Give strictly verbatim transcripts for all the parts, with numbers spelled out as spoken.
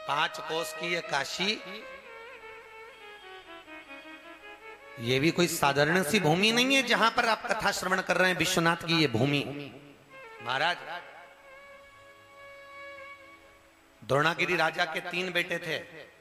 पांच कोस की ये काशी, ये भी कोई साधारण सी भूमि नहीं है जहां पर आप कथा श्रवण कर रहे हैं। विश्वनाथ की ये भूमि, महाराज द्रोणागिरी राजा के तीन बेटे थे।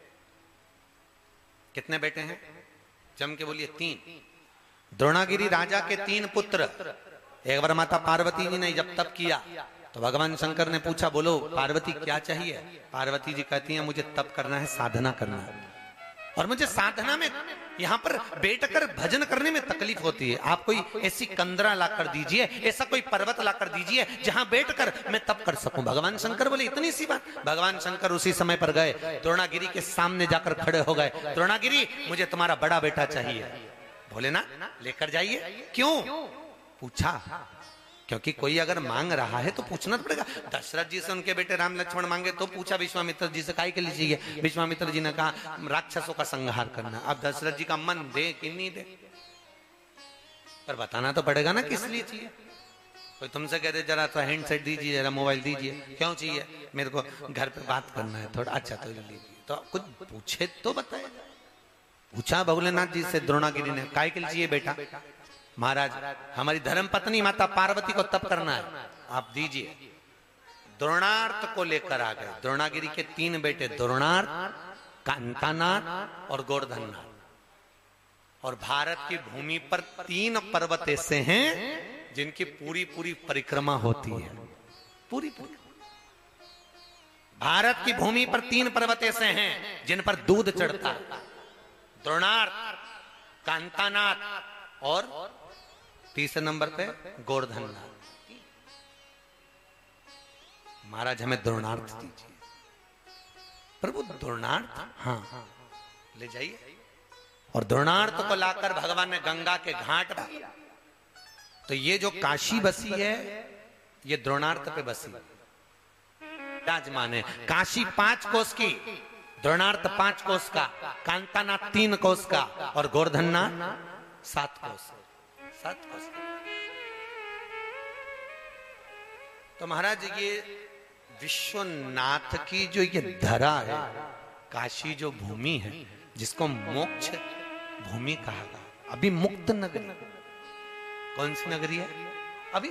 कितने बेटे हैं? जम के बोलिए, तीन। द्रोणागिरी राजा के तीन पुत्र। एक बार माता पार्वती जी ने जब तप किया तो भगवान शंकर ने पूछा, बोलो पार्वती क्या चाहिए? पार्वती जी कहती हैं, मुझे तप करना है, साधना करना है, और मुझे साधना में यहाँ पर बैठकर भजन करने में तकलीफ होती है। आप कोई ऐसी कंदरा ला कर दीजिए, ऐसा कोई पर्वत ला कर दीजिए जहां बैठकर मैं तप कर सकूं। भगवान शंकर बोले, इतनी सी बात? भगवान शंकर उसी समय पर गए, द्रोणागिरी के सामने जाकर खड़े हो गए। द्रोणागिरी, मुझे तुम्हारा बड़ा बेटा चाहिए। बोले ना, लेकर जाइए। क्यों? पूछा, क्योंकि कोई अगर मांग रहा है तो पूछना पड़ेगा। दशरथ जी से उनके बेटे राम लक्ष्मण मांगे तो पूछा विश्वामित्र जी से, काहे के लिए चाहिए? विश्वामित्र जी ने कहा, राक्षसों का संहार करना। अब दशरथ जी का मन दे कि नहीं दे, पर बताना तो पड़ेगा ना किस लिए चाहिए। कोई तुमसे कह दे जरा तो हैंडसेट दीजिए, जरा मोबाइल दीजिए, क्यों चाहिए? मेरे को घर पे बात करना है थोड़ा। अच्छा तो लीजिए। तो कुछ पूछे तो बताए। पूछा भोलेनाथ जी से द्रोणागिरी ने, काहे के लिए चाहिए बेटा? महाराज, हमारी धर्म पत्नी माता पार्वती को तप करना है, आप दीजिए। द्रोणार्थ को लेकर आ गए। द्रोणागिरी के तीन बेटे, द्रोणार्थ, कांतानाथ और गोवर्धननाथ। और भारत की भूमि पर तीन पर्वत ऐसे हैं जिनकी पूरी पूरी परिक्रमा होती है। पूरी पूरी भारत की भूमि पर तीन पर्वत ऐसे हैं जिन पर दूध चढ़ता है। द्रोणार्थ, कांतानाथ और तीसरे नंबर पे गोवर्धननाथ। महाराज हमें द्रोणार्थ दीजिए। प्रभु द्रोणार्थ, हाँ ले जाइए। और द्रोणार्थ को लाकर भगवान ने गंगा के घाट पर, तो ये जो काशी बसी है ये द्रोणार्थ पे बसी विराजमान है। काशी पांच कोस की, द्रोणार्थ पांच कोस का, कांतानाथ तीन कोस का और गोवर्धननाथ सात कोस सात कोस। तो महाराज ये विश्वनाथ की जो ये धरा है, काशी जो भूमि है, जिसको मोक्ष भूमि कहा गया। अभी मुक्त नगरी, कौन सी नगरी है? अभी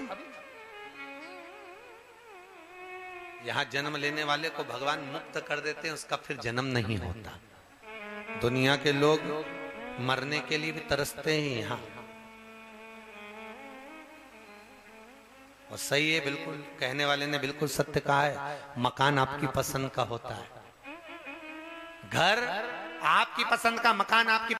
यहां जन्म लेने वाले को भगवान मुक्त कर देते हैं, उसका फिर जन्म नहीं होता। दुनिया के लोग मरने के लिए भी तरसते हैं यहां। और सही है, बिल्कुल कहने वाले ने बिल्कुल सत्य कहा है। मकान आपकी पसंद का होता है, घर आपकी पसंद का, मकान आपकी